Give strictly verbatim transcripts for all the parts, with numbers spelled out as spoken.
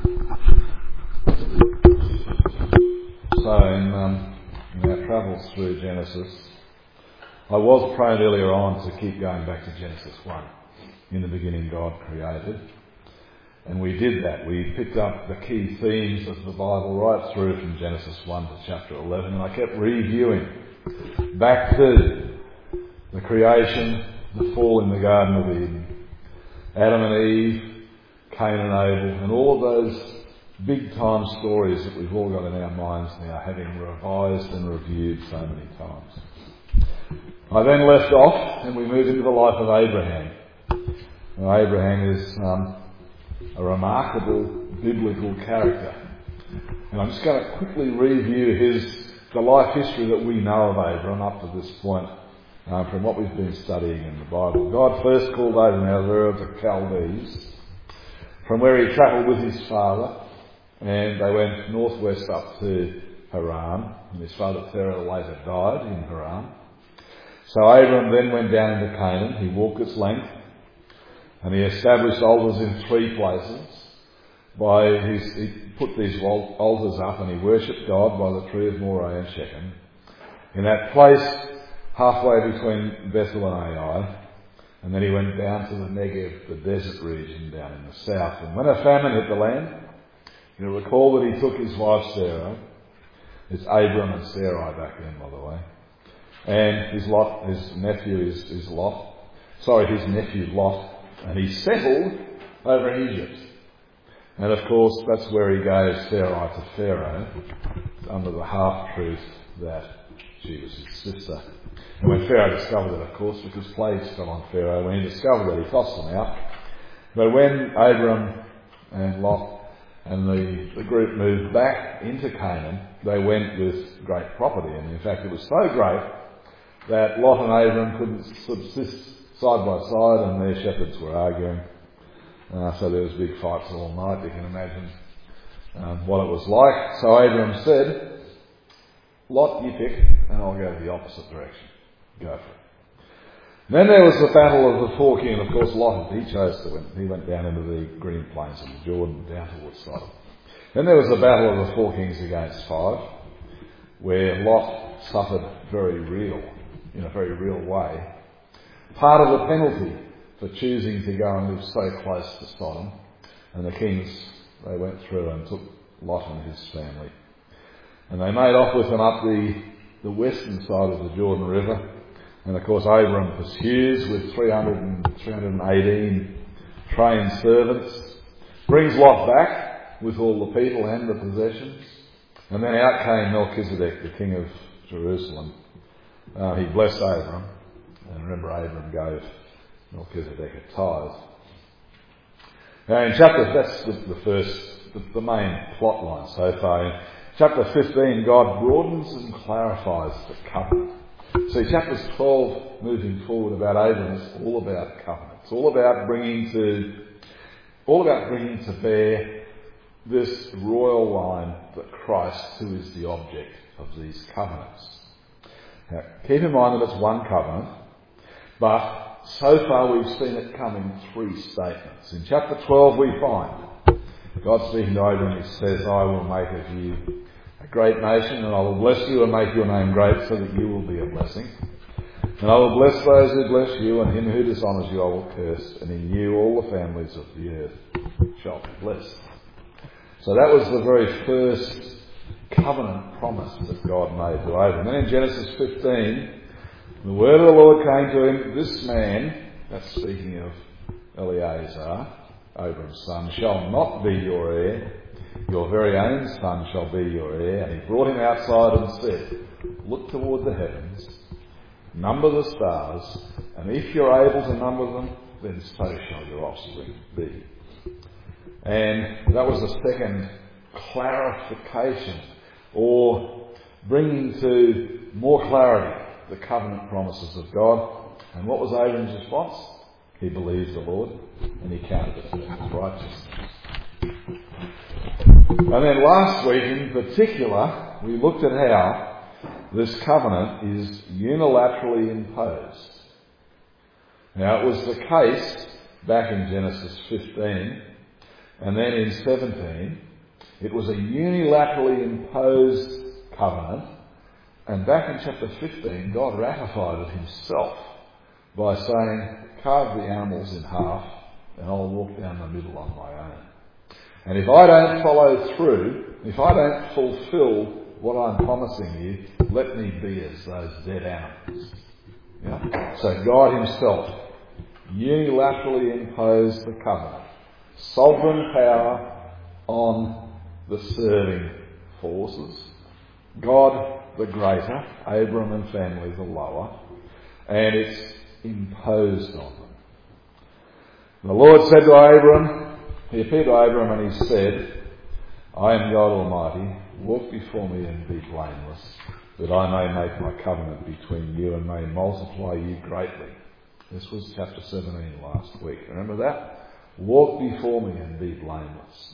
So in, um, in our travels through Genesis, I was prone earlier on to keep going back to Genesis one. In the beginning God created. And we did that. We picked up the key themes of the Bible right through from Genesis one to chapter eleven. And I kept reviewing back to the creation, the fall in the Garden of Eden, Adam and Eve, Cain and Abel, and all of those big time stories that we've all got in our minds now, having revised and reviewed so many times. I then left off and we moved into the life of Abraham. Now, Abraham is um, a remarkable biblical character. And I'm just going to quickly review his the life history that we know of Abraham up to this point uh, from what we've been studying in the Bible. God first called Abraham out of Ur of the Chaldees, from where he travelled with his father, and they went northwest up to Haran, and his father Terah later died in Haran. So Abraham then went down into Canaan. He walked its length, and he established altars in three places. By his, he put these altars up, and he worshipped God by the tree of Moreh and Shechem, in that place halfway between Bethel and Ai. And then he went down to the Negev, the desert region down in the south. And when a famine hit the land, you'll recall that he took his wife Sarah. It's Abram and Sarai back then, by the way. And his Lot, his nephew is, is Lot. Sorry, his nephew Lot. And he settled over in Egypt. And of course, that's where he gave Sarai to Pharaoh, under the half-truth that she was his sister. And when Pharaoh discovered it, of course, because plagues fell on Pharaoh, when he discovered it, he tossed them out. But when Abram and Lot and the, the group moved back into Canaan, they went with great property. And in fact, it was so great that Lot and Abram couldn't subsist side by side, and their shepherds were arguing. Uh, so there was big fights all night. You can imagine um, what it was like. So Abram said, Lot, you pick, and I'll go the opposite direction. Go for it. Then there was the battle of the forking, and of course Lot, he chose to win. He went down into the green plains of the Jordan, down towards Sodom. Then there was the battle of the four kings against five, where Lot suffered very real, in a very real way, part of the penalty for choosing to go and live so close to Sodom. And the kings, they went through and took Lot and his family. And they made off with them up the, the western side of the Jordan River. And of course Abram pursues with three hundred, three hundred eighteen trained servants, brings Lot back with all the people and the possessions. And then out came Melchizedek, the king of Jerusalem. Uh, he blessed Abram. And remember, Abram gave Melchizedek a tithe. Now in chapter, that's the, the first, the, the main plot line so far. In chapter fifteen, God broadens and clarifies the covenant. See, chapters twelve, moving forward about Abram, is all about covenant. It's all about bringing to, all about bringing to bear this royal line that Christ, who is the object of these covenants. Now, keep in mind that it's one covenant, but so far we've seen it come in three statements. In chapter twelve we find God speaking to Abram, he says, I will make of you a great nation, and I will bless you and make your name great so that you will be a blessing. And I will bless those who bless you, and him who dishonours you I will curse, and in you all the families of the earth shall be blessed. So that was the very first covenant promise that God made to Abram. Then in Genesis fifteen, the word of the Lord came to him, this man, that's speaking of Eleazar, Abram's son, shall not be your heir, your very own son shall be your heir. And he brought him outside and said, look toward the heavens, number the stars, and if you're able to number them, then so shall your offspring be. And that was the second clarification, or bringing to more clarity the covenant promises of God. And what was Abram's response? He believed the Lord, and he counted it to him as righteousness. And then last week in particular, we looked at how this covenant is unilaterally imposed. Now, it was the case back in Genesis fifteen, And then in seventeen, it was a unilaterally imposed covenant. And back in chapter fifteen, God ratified it himself by saying, carve the animals in half and I'll walk down the middle on my own. And if I don't follow through, if I don't fulfill what I'm promising you, let me be as those dead animals. Yeah? So God himself unilaterally imposed the covenant. Sovereign power on the serving forces. God the greater, Abram and family the lower, and it's imposed on them. And the Lord said to Abram, he appeared to Abram and he said, I am God Almighty, walk before me and be blameless, that I may make my covenant between you and may multiply you greatly. This was chapter seventeen last week. Remember that? Walk before me and be blameless.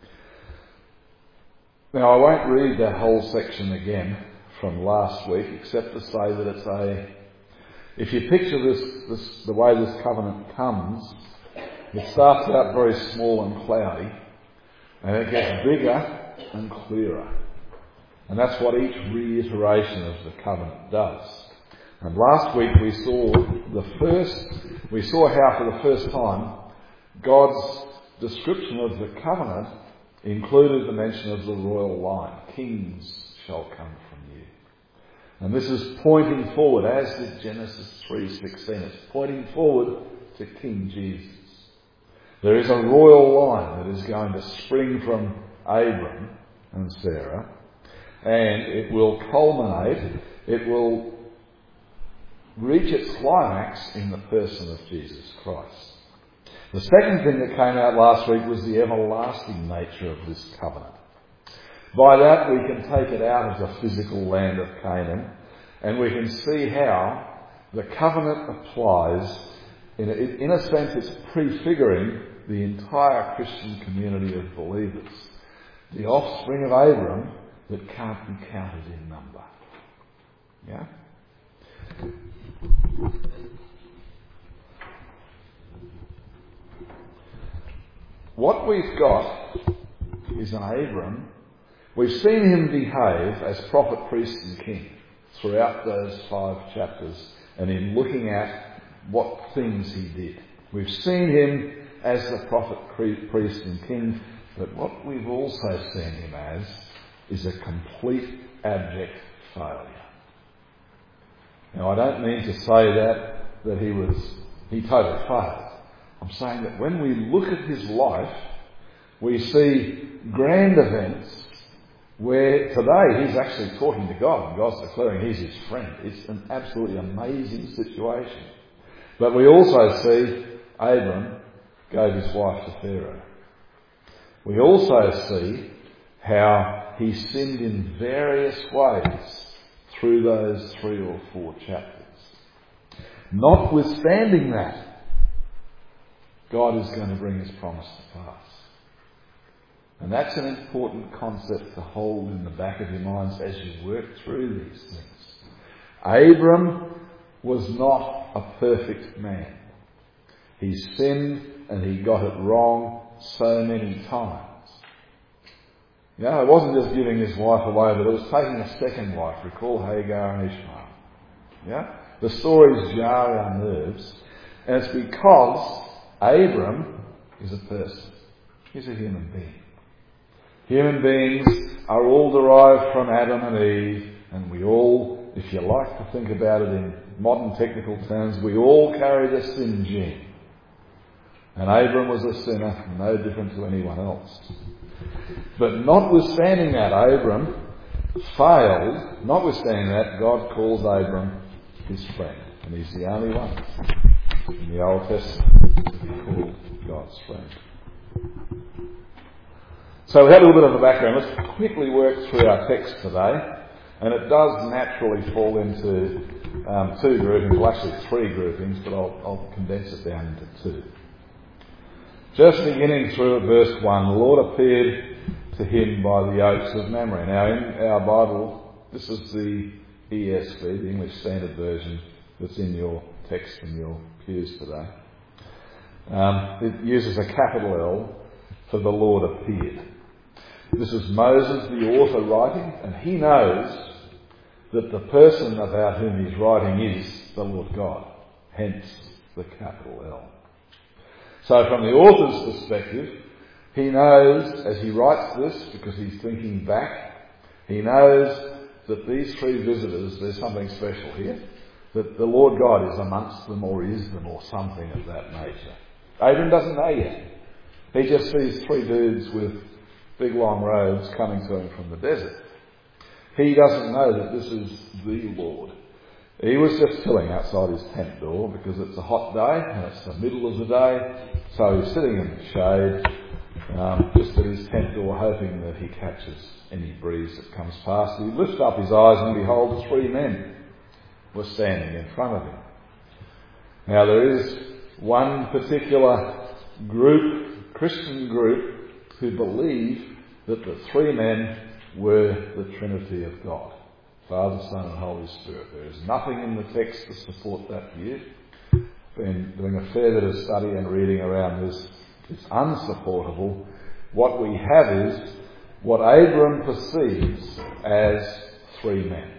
Now I won't read that whole section again from last week, except to say that it's a, if you picture this, this the way this covenant comes, it starts out very small and cloudy, and it gets bigger and clearer. And that's what each reiteration of the covenant does. And last week we saw the first, we saw how for the first time God's description of the covenant included the mention of the royal line. Kings shall come from you. And this is pointing forward, as did Genesis three sixteen. It's pointing forward to King Jesus. There is a royal line that is going to spring from Abram and Sarah, and it will culminate, it will reach its climax in the person of Jesus Christ. The second thing that came out last week was the everlasting nature of this covenant. By that we can take it out of the physical land of Canaan, and we can see how the covenant applies. In a, in a sense, it's prefiguring the entire Christian community of believers, the offspring of Abram that can't be counted in number. Yeah? What we've got is an Abram. We've seen him behave as prophet, priest and king throughout those five chapters, and in looking at what things he did. We've seen him as the prophet, priest and king, but what we've also seen him as is a complete abject failure. Now I don't mean to say that, that he was, he totally failed. I'm saying that when we look at his life, we see grand events where today he's actually talking to God and God's declaring he's his friend. It's an absolutely amazing situation. But we also see Abram gave his wife to Pharaoh. We also see how he sinned in various ways through those three or four chapters. Notwithstanding that, God is going to bring his promise to pass. And that's an important concept to hold in the back of your minds as you work through these things. Abram was not a perfect man. He sinned and he got it wrong so many times. You know, it wasn't just giving his wife away, but it was taking a second wife. Recall Hagar and Ishmael. Yeah? The stories jar our nerves, and it's because Abram is a person. He's a human being. Human beings are all derived from Adam and Eve, and we all, if you like to think about it in modern technical terms, we all carry the sin gene. And Abram was a sinner, no different to anyone else. But notwithstanding that, Abram failed. Notwithstanding that, God calls Abram his friend. And he's the only one in the Old Testament to be called God's friend. So we had a little bit of a background. Let's quickly work through our text today. And it does naturally fall into um, two groupings, well actually three groupings, but I'll, I'll condense it down into two. Just beginning through at verse one, the Lord appeared to him by the oaks of Mamre. Now in our Bible, this is the E S V, the English Standard Version, that's in your text in your pews today. Um, it uses a capital L for the Lord appeared. This is Moses, the author, writing, and he knows that the person about whom he's writing is the Lord God, hence the capital L. So from the author's perspective, he knows as he writes this, because he's thinking back, he knows that these three visitors, there's something special here, that the Lord God is amongst them or is them or something of that nature. Abram doesn't know yet. He just sees three dudes with big long robes coming to him from the desert. He doesn't know that this is the Lord. He was just chilling outside his tent door because it's a hot day and it's the middle of the day, so he's sitting in the shade, um, just at his tent door, hoping that he catches any breeze that comes past. He lifts up his eyes and behold, three men were standing in front of him. Now there is one particular group, Christian group, who believe that the three men were the Trinity of God, Father, Son and Holy Spirit. There is nothing in the text to support that view. Been doing a fair bit of study and reading around this. It's unsupportable. What we have is what Abram perceives as three men.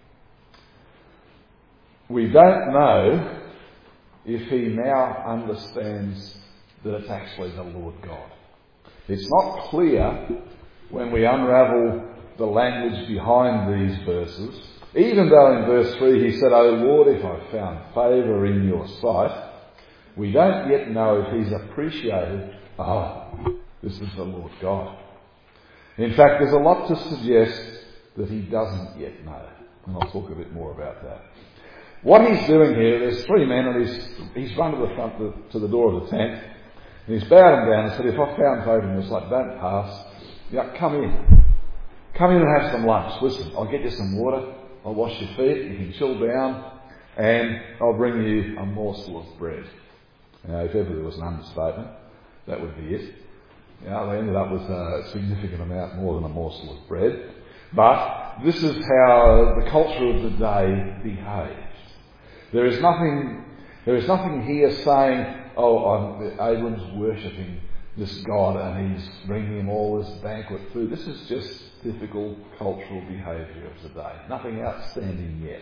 We don't know if he now understands that it's actually the Lord God. It's not clear when we unravel the language behind these verses, even though in verse three he said, "O Lord, if I found favour in your sight," we don't yet know if he's appreciated, oh, this is the Lord God. In fact, there's a lot to suggest that he doesn't yet know, and I'll talk a bit more about that. What he's doing here, there's three men, and he's, he's run to the front, the, to the door of the tent, and he's bowed him down and said, "If I found favour in your sight, don't pass. Yeah, come in. Come in and have some lunch. Listen, I'll get you some water. I'll wash your feet. You can chill down. And I'll bring you a morsel of bread." Now, if ever there was an understatement, that would be it. You know, they ended up with a significant amount more than a morsel of bread. But this is how the culture of the day behaves. There is nothing, there is nothing here saying, oh, I'm, Abram's worshipping this God and he's bringing him all this banquet food. This is just typical cultural behaviour of the day. Nothing outstanding yet.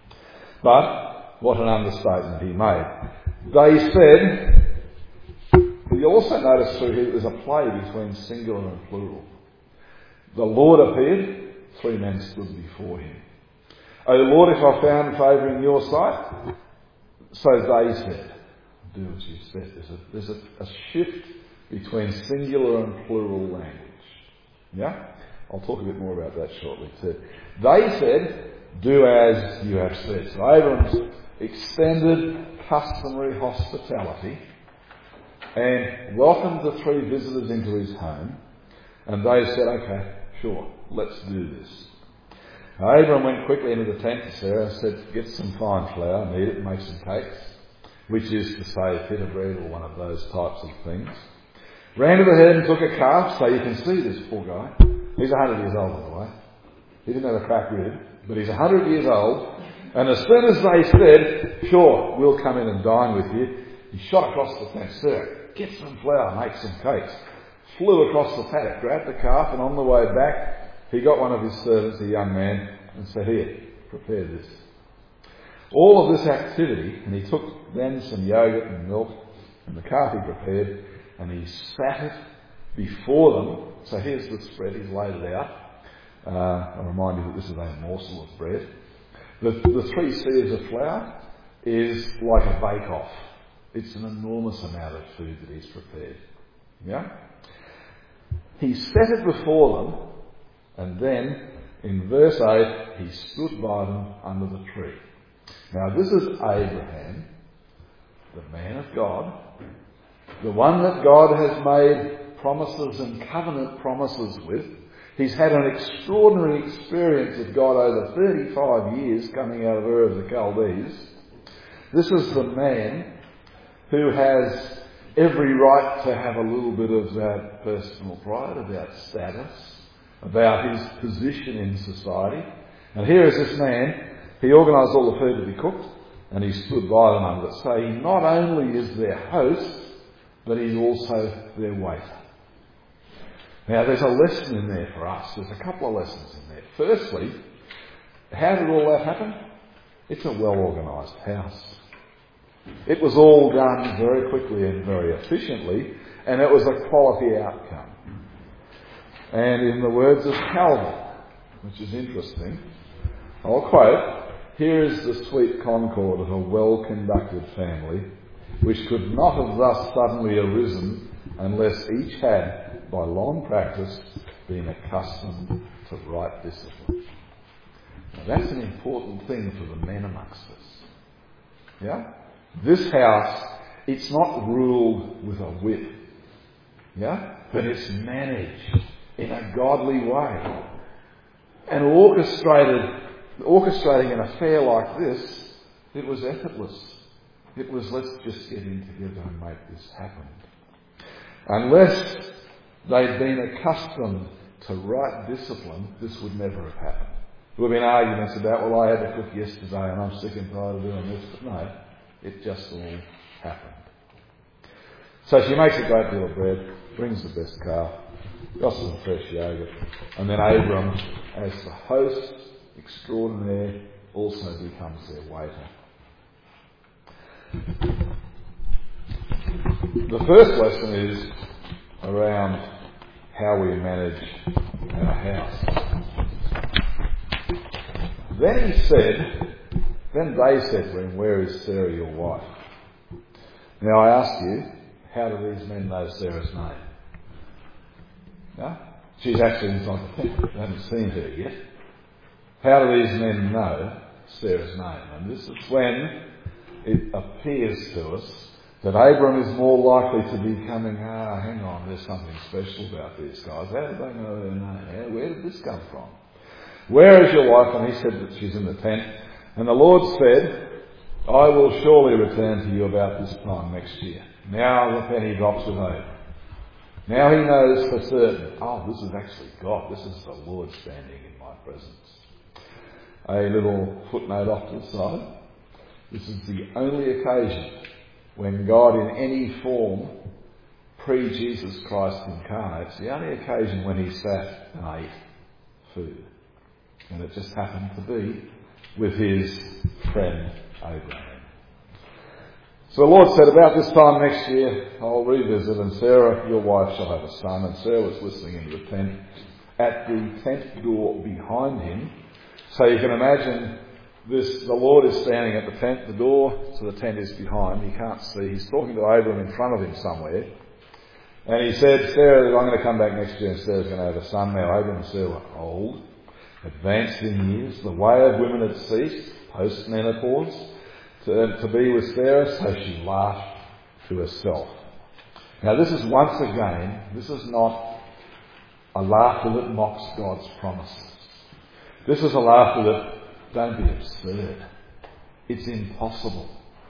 But what an understatement he made. They said, you'll also notice through here there's a play between singular and plural. The Lord appeared, three men stood before him. "O Lord, if I found favour in your sight," so they said. Do as you said. There's a, there's a, a shift between singular and plural language. Yeah? I'll talk a bit more about that shortly too. They said, "Do as you have said." So Abram's extended customary hospitality and welcomed the three visitors into his home, and they said, "Okay, sure, let's do this." Now, Abram went quickly into the tent to Sarah and said, "Get some fine flour, knead it and make some cakes," which is to say pita bread or one of those types of things. Ran to the head and took a calf, so you can see this poor guy. He's a hundred years old, by the way. He didn't have a cracked rib, but he's a hundred years old. And as soon as they said, "Sure, we'll come in and dine with you," he shot across the tent. "Sir, get some flour, make some cakes." Flew across the paddock, grabbed the calf, and on the way back, he got one of his servants, a young man, and said, "Here, prepare this." All of this activity, and he took then some yogurt and milk and the calf he prepared, and he sat it before them. So here's the spread, he's laid it out. Uh, I'll remind you that this is a morsel of bread. The, the three seahs of flour is like a bake-off. It's an enormous amount of food that he's prepared. Yeah? He set it before them, and then in verse eight, he stood by them under the tree. Now this is Abraham, the man of God, the one that God has made promises and covenant promises with. He's had an extraordinary experience of God over thirty-five years coming out of Ur of the Chaldees. This is the man who has every right to have a little bit of that personal pride about status, about his position in society. And here is this man. He organised all the food to be cooked, and he stood by them under it. So he not only is their host, but he's also their waiter. Now, there's a lesson in there for us. There's a couple of lessons in there. Firstly, how did all that happen? It's a well-organised house. It was all done very quickly and very efficiently, and it was a quality outcome. And in the words of Calvin, which is interesting, I'll quote, "Here is the sweet concord of a well-conducted family, which could not have thus suddenly arisen unless each had, by long practice, been accustomed to right discipline." Now that's an important thing for the men amongst us. Yeah? This house, it's not ruled with a whip. Yeah? But it's managed in a godly way. And orchestrated, orchestrating an affair like this, it was effortless. It was, let's just get in together and make this happen. Unless they'd been accustomed to right discipline, this would never have happened. There would have been arguments about, well, I had to cook yesterday and I'm sick and tired of doing this. But no, it just all happened. So she makes a great deal of bread, brings the best calf, got some fresh yogurt, and then Abram, as the host extraordinaire, also becomes their waiter. The first lesson is around how we manage our house. Then he said, then they said to him, "Where is Sarah your wife?" Now I ask you, how do these men know Sarah's name? No? She's actually inside the tent. They haven't seen her yet. How do these men know Sarah's name? And this is when it appears to us that Abram is more likely to be coming, ah, hang on, there's something special about these guys. How did they know her name? Where did this come from? "Where is your wife?" And he said that she's in the tent. And the Lord said, "I will surely return to you about this time next year." Now the penny drops with Abram. Now he knows for certain, oh, this is actually God. This is the Lord standing in my presence. A little footnote off to the side. This is the only occasion when God in any form, pre-Jesus Christ incarnate, it's the only occasion when he sat and ate food. And it just happened to be with his friend Abraham. So the Lord said, "About this time next year, I'll revisit, and Sarah, your wife, shall have a son." And Sarah was listening into the tent, at the tent door behind him. So you can imagine this, the Lord is standing at the tent, the door to the tent is behind, he can't see, he's talking to Abram in front of him somewhere. And he said, "Sarah, I'm going to come back next year and Sarah's going to have a son." Now Abram and Sarah were old, advanced in years, the way of women had ceased, post-menopause, to, to be with Sarah, so she laughed to herself. Now this is once again, this is not a laughter that mocks God's promises. This is a laughter that, don't be absurd. It's impossible.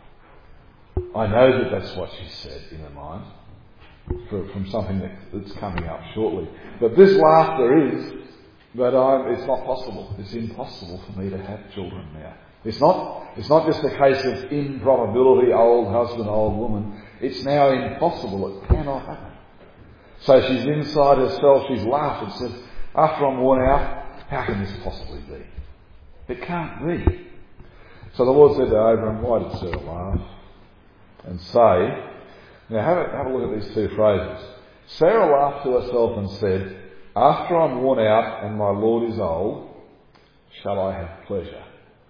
I know that that's what she said in her mind, for, from something that, that's coming up shortly. But this laughter is that I'm, it's not possible. It's impossible for me to have children now. It's not, it's not just a case of improbability, old husband, old woman. It's now impossible. It cannot happen. So she's inside herself. She's laughed and said, after I'm worn out, how can this possibly be? It can't be. So the Lord said to Abram, why did Sarah laugh? And say, now have a, have a look at these two phrases. Sarah laughed to herself and said, after I'm worn out and my Lord is old, shall I have pleasure?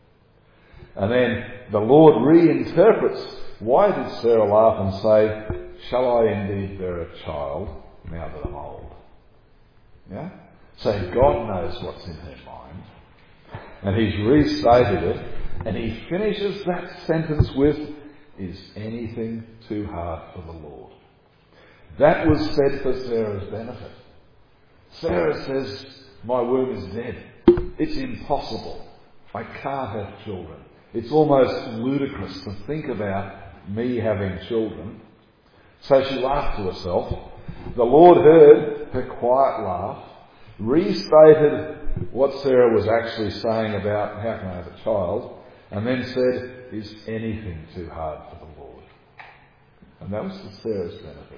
And then the Lord reinterprets, why did Sarah laugh and say, shall I indeed bear a child now that I'm old? Yeah? So God knows what's in her mind. And he's restated it. And he finishes that sentence with, is anything too hard for the Lord? That was said for Sarah's benefit. Sarah says, my womb is dead. It's impossible. I can't have children. It's almost ludicrous to think about me having children. So she laughed to herself. The Lord heard her quiet laugh, restated what Sarah was actually saying about how can I have a child, and then said, is anything too hard for the Lord? And that was for Sarah's benefit.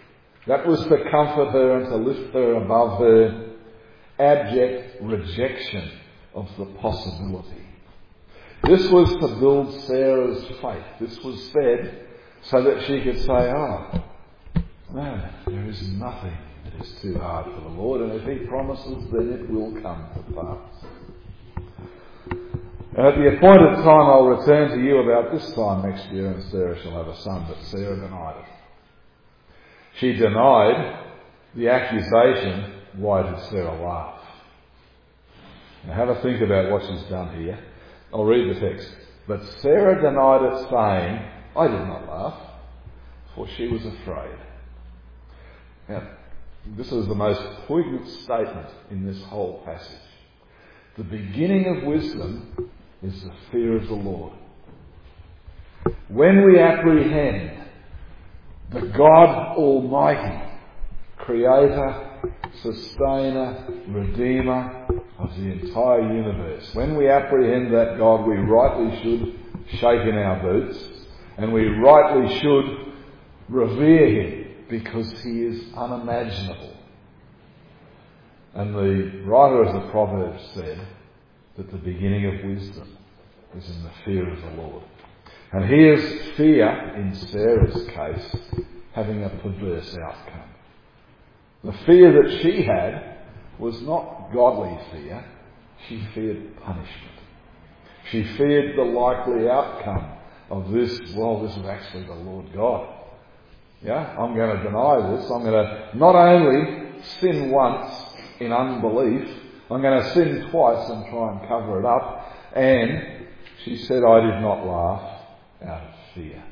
That was to comfort her and to lift her above her abject rejection of the possibility. This was to build Sarah's faith. This was said so that she could say, oh, no, there is nothing that is too hard for the Lord, and if He promises, then it will come to pass. And at the appointed time I'll return to you about this time next year, and Sarah shall have a son. But Sarah denied it. She denied the accusation. Why did Sarah laugh? Now have a think about what she's done here. I'll read the text. But Sarah denied it, saying, I did not laugh, for she was afraid. Now, this is the most poignant statement in this whole passage. The beginning of wisdom is the fear of the Lord. When we apprehend the God Almighty, Creator, Sustainer, Redeemer of the entire universe, when we apprehend that God, we rightly should shake in our boots, and we rightly should revere Him, because He is unimaginable. And the writer of the Proverbs said that the beginning of wisdom is in the fear of the Lord. And here's fear, in Sarah's case, having a perverse outcome. The fear that she had was not godly fear. She feared punishment. She feared the likely outcome of this. Well, this is actually the Lord God. Yeah, I'm going to deny this. I'm going to not only sin once in unbelief, I'm going to sin twice and try and cover it up. And she said, I did not laugh out of fear.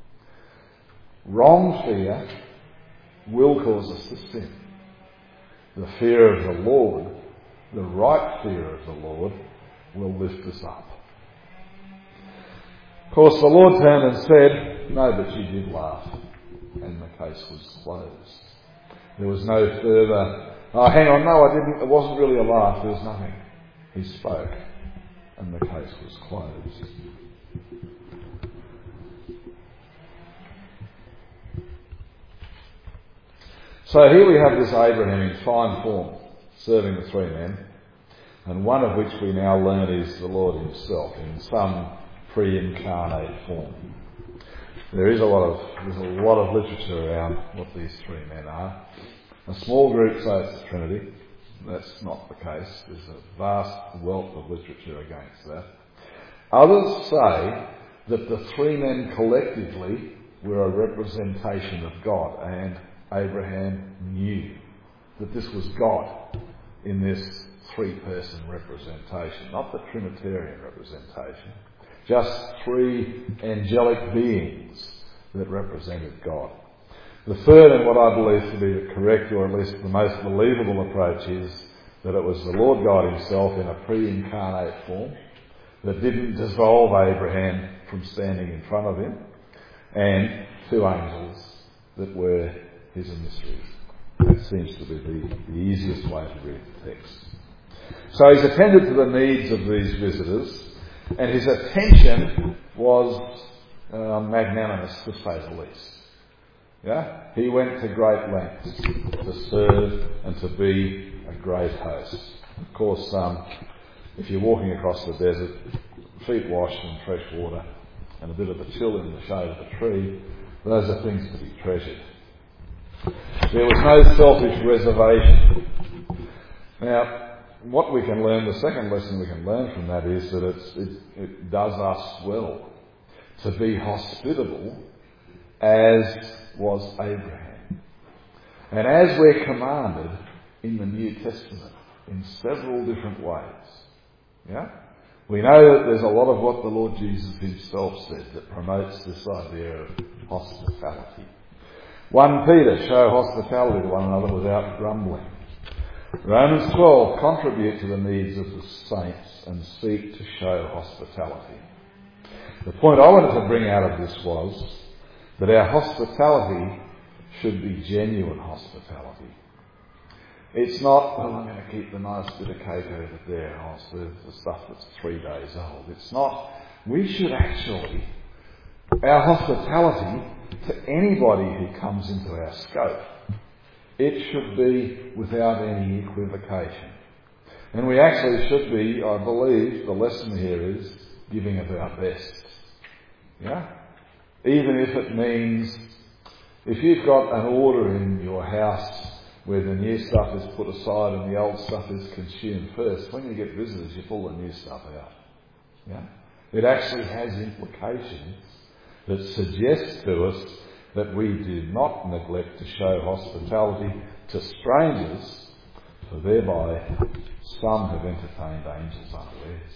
Wrong fear will cause us to sin. The fear of the Lord, the right fear of the Lord, will lift us up. Of course, the Lord turned and said, no, but she did laugh. And the case was closed. There was no further, oh, hang on, no, I didn't, it wasn't really a laugh, there was nothing. He spoke, and the case was closed. So here we have this Abraham in fine form, serving the three men, and one of which we now learn is the Lord Himself in some pre-incarnate form. There is a lot of there's a lot of literature around what these three men are. A small group say it's the Trinity. That's not the case. There's a vast wealth of literature against that. Others say that the three men collectively were a representation of God, and Abraham knew that this was God in this three-person representation, not the Trinitarian representation. Just three angelic beings that represented God. The third, and what I believe to be the correct, or at least the most believable approach, is that it was the Lord God Himself in a pre-incarnate form that didn't dissolve Abraham from standing in front of Him, and two angels that were His emissaries. That seems to be the, the easiest way to read the text. So He's attended to the needs of these visitors, and His attention was uh, magnanimous, to say the least. Yeah, He went to great lengths to serve and to be a great host. Of course, um, if you're walking across the desert, feet washed in fresh water, and a bit of a chill in the shade of a tree, those are things to be treasured. There was no selfish reservation. Now, what we can learn, the second lesson we can learn from that is that it's, it, it does us well to be hospitable as was Abraham. And as we're commanded in the New Testament in several different ways. Yeah? We know that there's a lot of what the Lord Jesus Himself said that promotes this idea of hospitality. First Peter, show hospitality to one another without grumbling. Romans twelve, contribute to the needs of the saints and seek to show hospitality. The point I wanted to bring out of this was that our hospitality should be genuine hospitality. It's not, well, I'm going to keep the nice bit of cake over there, I'll serve the stuff that's three days old. It's not. We should actually, our hospitality to anybody who comes into our scope It should be without any equivocation. And we actually should be, I believe, the lesson here is giving of our best. Yeah? Even if it means, if you've got an order in your house where the new stuff is put aside and the old stuff is consumed first, when you get visitors you pull the new stuff out. Yeah? It actually has implications that suggest to us that we do not neglect to show hospitality to strangers, for thereby some have entertained angels unawares,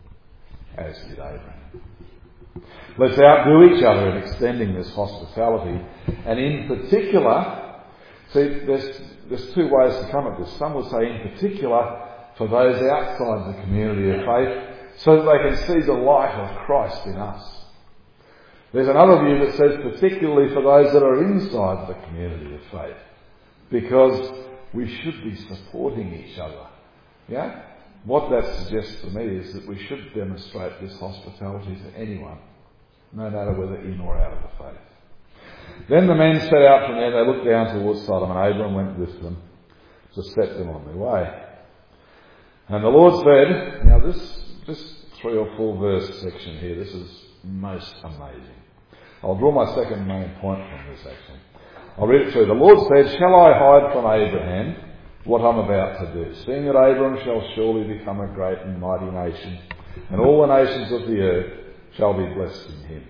as did Abraham. Let's outdo each other in extending this hospitality, and in particular, see, there's, there's two ways to come at this. Some will say in particular for those outside the community of faith, so that they can see the light of Christ in us. There's another view that says particularly for those that are inside the community of faith, because we should be supporting each other. Yeah? What that suggests to me is that we should demonstrate this hospitality to anyone, no matter whether in or out of the faith. Then the men set out from there. They looked down towards Sodom, and Abram went with them to set them on their way. And the Lord said, now this, this three or four verse section here, this is most amazing. I'll draw my second main point from this actually. I'll read it through. The Lord said, shall I hide from Abraham what I'm about to do, seeing that Abram shall surely become a great and mighty nation, and all the nations of the earth shall be blessed in him.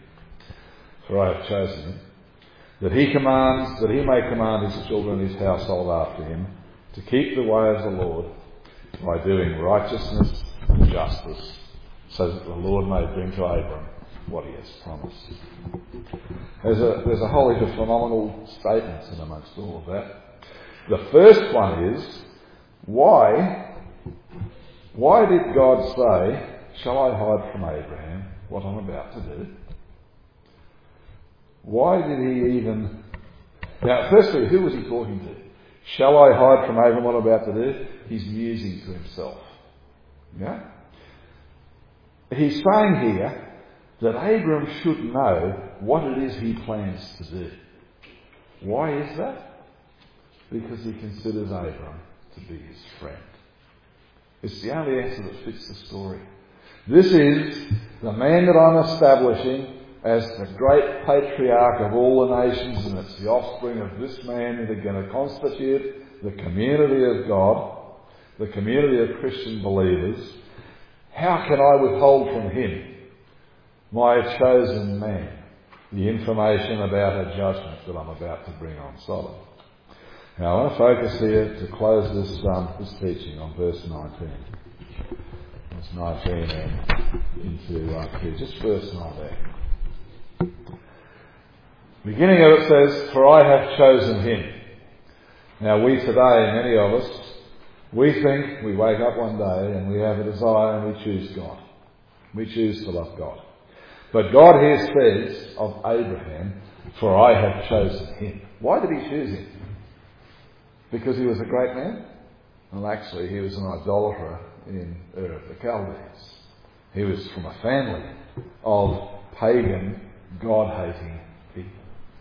For I have chosen him, that he commands, that he may command his children and his household after him, to keep the way of the Lord by doing righteousness and justice, so that the Lord may bring to Abram what he has promised. There's a, there's a whole heap of phenomenal statements in amongst all of that. The first one is, why, why did God say, shall I hide from Abraham what I'm about to do? Why did he even... Now, firstly, who was he talking to? Shall I hide from Abraham what I'm about to do? He's musing to himself. Yeah? He's saying here that Abram should know what it is he plans to do. Why is that? Because he considers Abram to be his friend. It's the only answer that fits the story. This is the man that I'm establishing as the great patriarch of all the nations, and it's the offspring of this man that are going to constitute the community of God, the community of Christian believers. How can I withhold from him, my chosen man, the information about a judgment that I'm about to bring on Sodom? Now I want to focus here to close this um, this teaching on verse nineteen. Verse nineteen and into uh, here, just verse nineteen. Beginning of it says, for I have chosen him. Now we today, many of us, we think we wake up one day and we have a desire and we choose God. We choose to love God. But God here says of Abraham, for I have chosen him. Why did he choose him? Because he was a great man? Well, actually, he was an idolater in Ur of the Chaldees. He was from a family of pagan, God-hating people.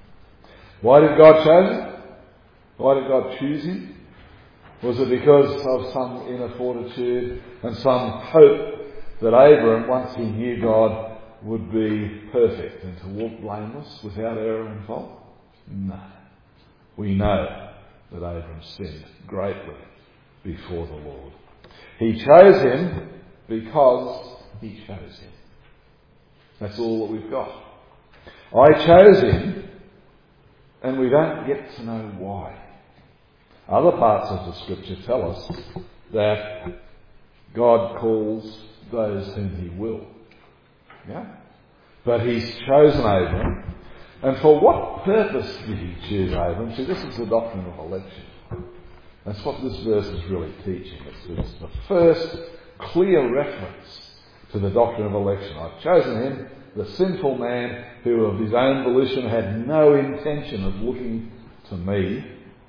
Why did God choose him? Why did God choose him? Was it because of some inner fortitude and some hope that Abram, once he knew God, would be perfect and to walk blameless without error and fault? No. We know that Abram sinned greatly before the Lord. He chose him because he chose him. That's all that we've got. I chose him, and we don't get to know why. Other parts of the scripture tell us that God calls those whom he will. Yeah? But he's chosen Abram. And for what purpose did he choose Abram? See, this is the doctrine of election. That's what this verse is really teaching. It's, it's the first clear reference to the doctrine of election. I've chosen him, the sinful man who of his own volition had no intention of looking to me.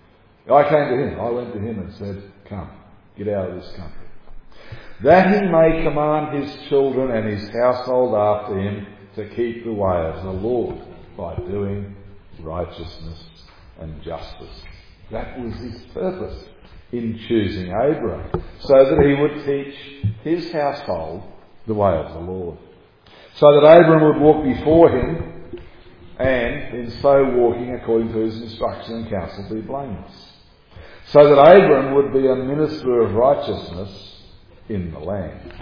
I came to him. I went to him and said, come, get out of this country. That he may command his children and his household after him to keep the way of the Lord by doing righteousness and justice. That was his purpose in choosing Abram, so that he would teach his household the way of the Lord. So that Abram would walk before him, and in so walking according to his instruction and counsel be blameless. So that Abram would be a minister of righteousness in the land.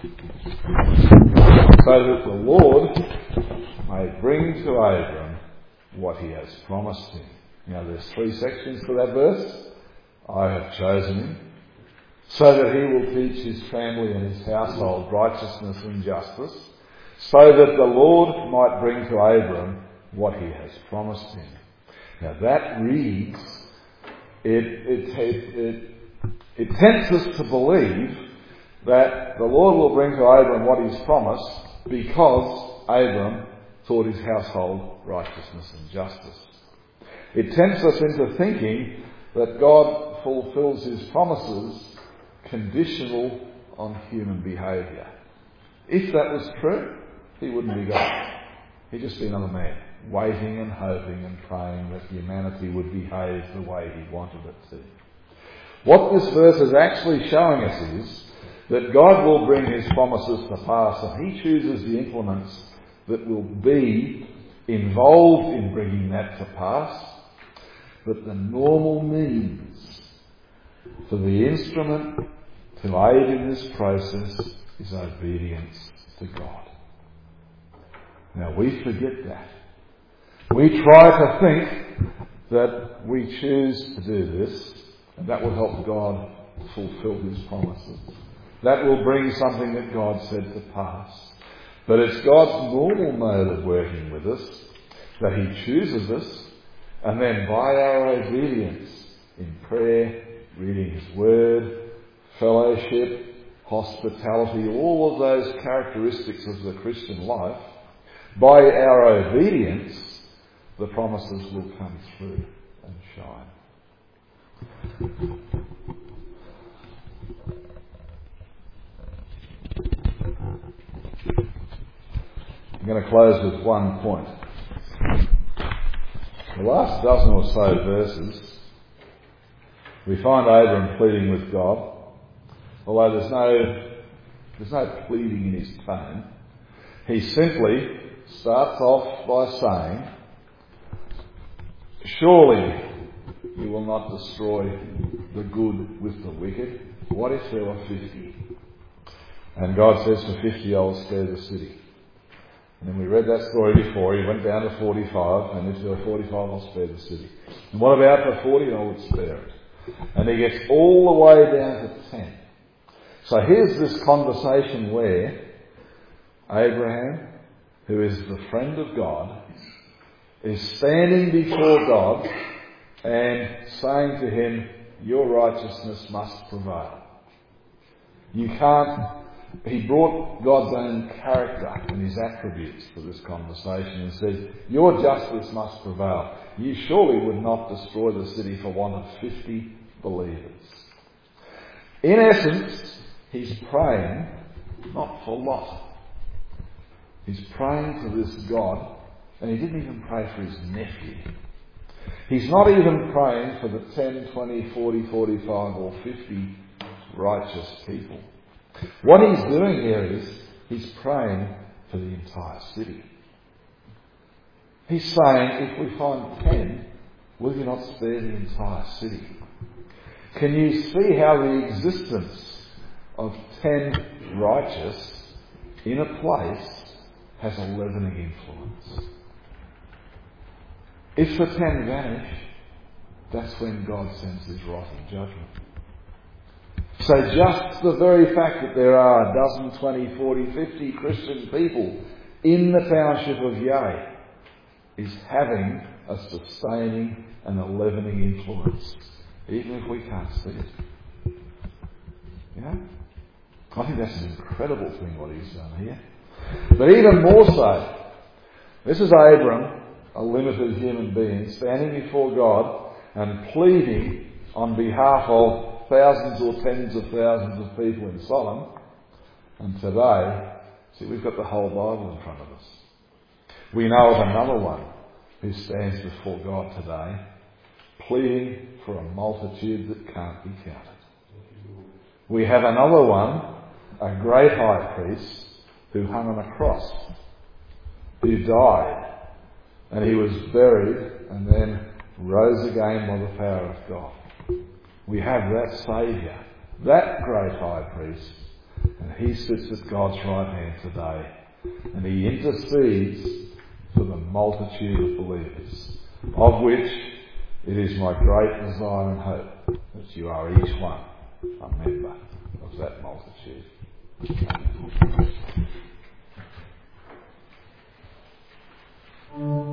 So that the Lord may bring to Abram what he has promised him. Now there's three sections to that verse. I have chosen him, so that he will teach his family and his household righteousness and justice, so that the Lord might bring to Abram what he has promised him. Now that reads, it, it, it, it, it tempts us to believe that the Lord will bring to Abram what he's promised because Abram taught his household righteousness and justice. It tempts us into thinking that God fulfills his promises conditional on human behaviour. If that was true, he wouldn't be God. He'd just be another man, waiting and hoping and praying that humanity would behave the way he wanted it to. What this verse is actually showing us is that God will bring his promises to pass, and he chooses the implements that will be involved in bringing that to pass. But the normal means for the instrument to aid in this process is obedience to God. Now we forget that. We try to think that we choose to do this and that will help God fulfill his promises. That will bring something that God said to pass. But it's God's normal mode of working with us that he chooses us, and then by our obedience in prayer, reading his word, fellowship, hospitality, all of those characteristics of the Christian life, by our obedience, the promises will come through and shine. I'm going to close with one point. The last dozen or so verses, we find Abram pleading with God, although there's no, there's no pleading in his tone. He simply starts off by saying, surely you will not destroy the good with the wicked. What if there were fifty? And God says, for fifty I will spare the city. And then we read that story before. He went down to forty-five, and if there were forty-five, I'll spare the city. And what about the forty? I would spare it. And he gets all the way down to ten. So here's this conversation where Abraham, who is the friend of God, is standing before God and saying to him, your righteousness must prevail. You can't... He brought God's own character and his attributes to this conversation and says, your justice must prevail. You surely would not destroy the city for want of fifty believers. In essence, he's praying not for Lot. He's praying to this God, and he didn't even pray for his nephew. He's not even praying for the ten, twenty, forty, forty-five or fifty righteous people. What he's doing here is he's praying for the entire city. He's saying, if we find ten, will you not spare the entire city? Can you see how the existence of ten righteous in a place has a leavening influence? If the ten vanish, that's when God sends his wrath and judgment. So just the very fact that there are a dozen, twenty, forty, fifty Christian people in the township of Yea is having a sustaining and a leavening influence, even if we can't see it. You know? I think that's an incredible thing what he's done here. But even more so, this is Abram, a limited human being, standing before God and pleading on behalf of thousands or tens of thousands of people in Sodom. And today, see, we've got the whole Bible in front of us. We know of another one who stands before God today, pleading for a multitude that can't be counted. We have another one, a great high priest, who hung on a cross, who died, and he was buried and then rose again by the power of God. We have that Saviour, that great high priest, and he sits at God's right hand today, and he intercedes for the multitude of believers, of which it is my great desire and hope that you are each one a member of that multitude.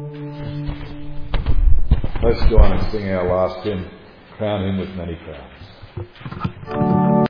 Let's join and sing our last hymn, Crown Him with Many Crowns.